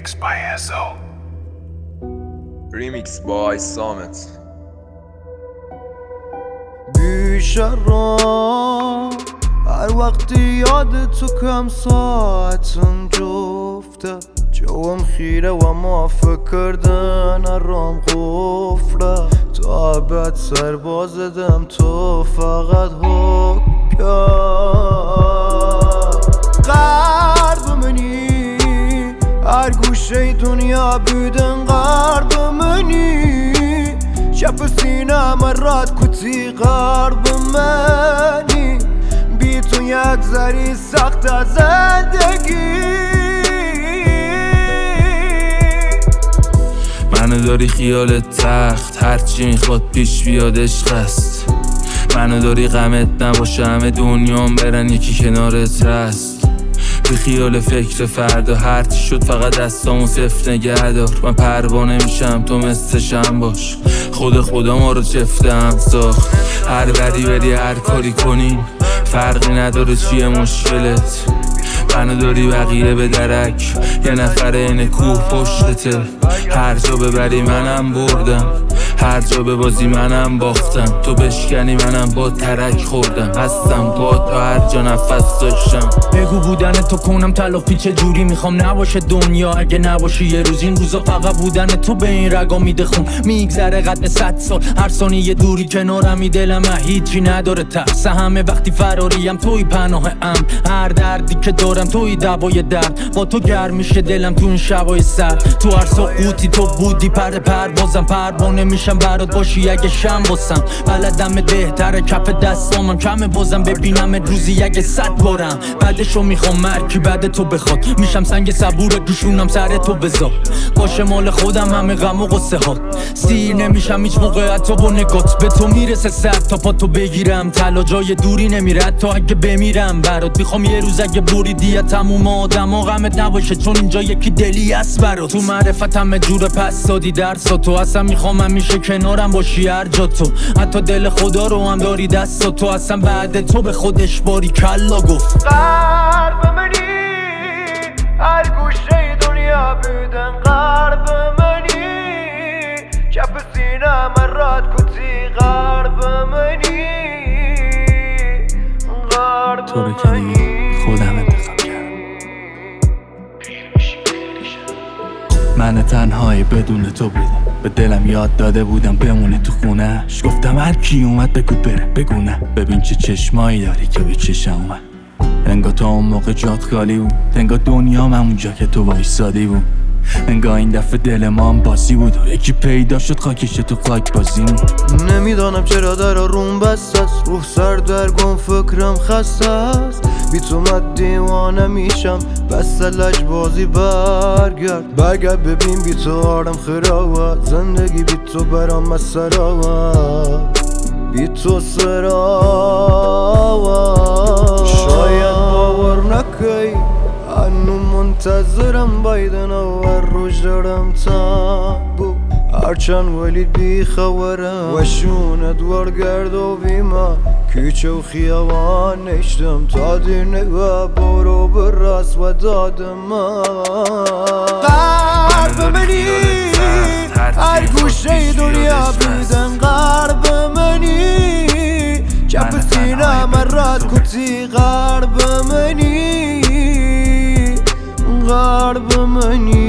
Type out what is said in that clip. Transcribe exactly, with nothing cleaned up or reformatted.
Remix by S O. Remix by Samet. بیشرم هر وقتی یاد تو کم ساعتم جفته جوم خیره و ما فکردن رام قفره تا ابد سرباز دم تو فقط حکم غرب منی هر گوشه دنیا بودن غرب منی چپ سینه مرات کتی غرب منی بی تو یک ذری سخت از زندگی منو داری خیالت تخت هرچی میخواد پیش بیاد عشق است منو داری غمت نباشه همه دنیام برن یکی کنارت هست بی خیال فکر فردا هرچی شد فقط دستامو صفت نگه دار من پروانه میشم تو مثل شم باش خود خدا ما رو چفته هم ساخت هر بری بری هر کاری کنی فرقی نداره چیه مشکلت منو داری بقیه به درک یه نفر اینه کوه پشتته هر جا ببری منم بردم هر جا به بازی منم باختم تو بشکنی منم با ترک خوردم هستم با تو هر جا نفس داشتم بگو بودن تو کنم تلافی چه جوری میخوام نباشه دنیا اگه نباشی یه روز این روزا فقط بودن تو به این رگا میده خون میگذره قد صد سال هر ثانیه دوری کنارمی دلم هیچی نداره ترس همه وقتی فراریم توی پناه ام هر دردی که دارم توی دوای درد با تو گرم میشه دلم تو این شبای سرد تو هر سقوطی تو بودی پر پروازم پروانه میشم برات باشی اگه شم باسم بلدم بهتره کف دستامم کمه بازم ببینم روزی اگه صد بارم بعدشو میخوام مرکی بعد تو بخواد میشم سنگ صبور گوشونم سر تو بذار باشه مال خودم همه غم و غصه ها سیر نمیشم هیچ موقع حتی با نگات به تو میرسه سر تا پا تو بگیرم تلا جای دوری نمیره تا اگه بمیرم برات میخوام یه روز اگه بریدی تموم آدم و غمت نباشه چون اینجا یکی دلی هست برات تو معرفت همه جور پس دادی درسا تو اصلا میخوام همیشه کنارم باشی هر جا تو حتی دل خدا رو هم داری دستا تو اصلا بعد تو به خودش باری کلا گفت غرب منی هر گوشه دنیا بودن غرب منی چپ سینه مرات کتی غرب منی غرب تو رو که دیگه خودم انتخاب کردم من تنهایی بدون تو بودم به دلم یاد داده بودم بمونی تو خونهش گفتم هر کی اومد بگو بره بگو نه ببین چه چشمایی داری که به چشم اومد انگار تا اون موقع جات خالی بود انگار دنیام همونجا که تو وایسادی بود انگار این دفعه دل ما هم بازی بود و یکی پیدا شد خاکش تو خاک بازی نمیدانم چرا در روم بست است روح سردرگم فکرم خسته است بی تو من دیوانه میشم بس لجبازی برگرد برگرد ببین بی تو آرم خرابه زندگی بی تو برام مسرابه بی تو سرابه شاید باور نکی هنو منتظرم بایدن و روش دارم تابو هرچند ولید بی خبرم و شونه دوار گرد و بیما کوچه و خیابان نشتم تا دیر نگاه برو براس و دادم غرب منی هر گوشه دنیا بودن غرب منی چپ سینه مرات کتی غرب منی غرب منی